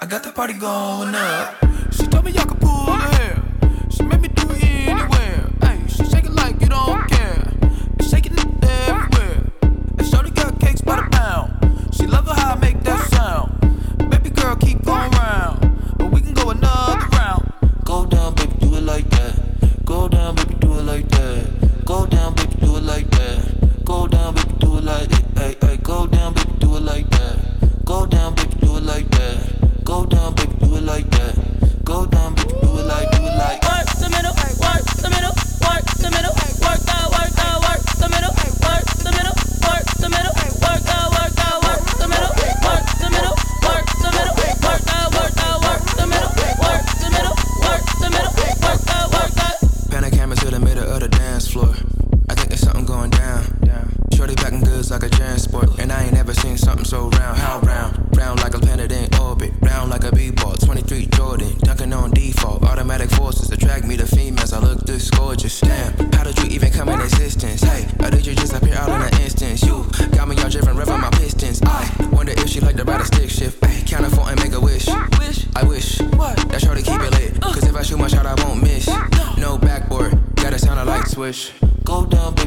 I got the party going up. She told me y'all could pull her hair. She made me do it anywhere. Ay, she shake it like you don't care. And shaking it everywhere. And shorty got cakes by the pound. She love it how I make that sound. Baby girl, keep going round. But we can go another round. Go down, baby, do it like that. Go down, baby, do it like that. Go down, baby, do it like that. Go down, baby, do it like that. Ay, ay, go down, baby, do it like that. Go down, baby, do it like that. Go down, baby, do it like that. Go down, baby, do it like, do it like. Work the middle, work the middle, work the middle, work the middle, work the middle, work the middle, work the middle, work the middle, work the middle, work the middle, work the middle, work the middle, work the. Pan a camera to the middle of the dance floor. I think there's something going down. Shorty packing goods like a transport, and I ain't never seen something so round. How round? Round like a planet in orbit, round like a b-ball. 23 Jordan, dunking on default. Automatic forces attract me to females. I look this gorgeous. Damn, how did you even come in existence? Hey, or did you just appear out in an instance? You got me all driven, revving my pistons. I wonder if she like to ride a stick shift. Ay, count a four and make a wish. I wish that shorty keep it lit, cause if I shoot my shot, I won't miss. No backboard, gotta sound a light switch. Go down,